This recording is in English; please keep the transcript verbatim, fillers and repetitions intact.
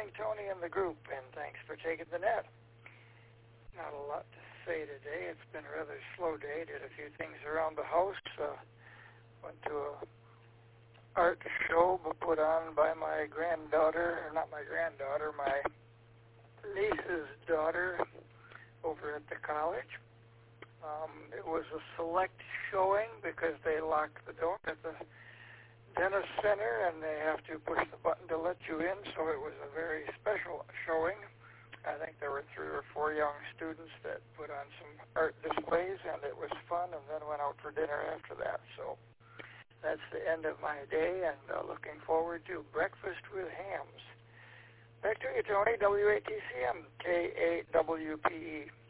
evening, Tony and the group, and thanks for taking the net. Not a lot to say today. It's been a rather slow day. Did a few things around the house. Uh, went to a art show put on by my granddaughter, or not my granddaughter, my niece's daughter over at the college. Um, it was a select showing because they locked the door at the dentist center and they have to push the button to let you in, so it was a very special showing. I think there were three or four young students that put on some art displays, and it was fun, and then went out for dinner after that. So that's the end of my day, and uh, looking forward to breakfast with hams. Back to you, Tony, W A T C M, K A W P E.